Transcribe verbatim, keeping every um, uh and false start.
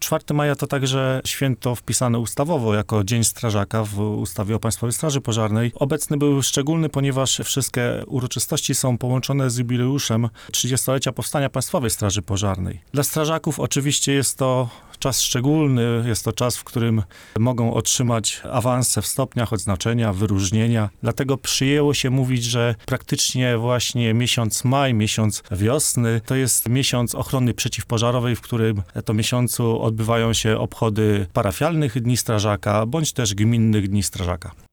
czwartego maja to także święto wpisane ustawowo jako Dzień Strażaka w ustawie o Państwowej Straży Pożarnej. Obecny był szczególny, ponieważ wszystkie uroczystości są połączone z jubileuszem trzydziestolecia powstania Państwowej Straży Pożarnej. Dla strażaków oczywiście jest to czas szczególny, jest to czas, w którym mogą otrzymać awanse w stopniach, odznaczenia, wyróżnienia. Dlatego przyjęło się mówić, że praktycznie właśnie miesiąc maj, miesiąc wiosny, to jest miesiąc ochrony przeciwpożarowej, w którym to miesiącu odbywają się obchody parafialnych Dni Strażaka, bądź też gminnych Dni Strażaka.